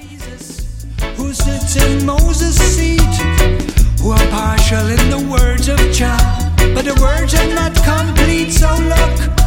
Who sits in Moses' seat, who are partial in the words of Jah, but the words are not complete, so look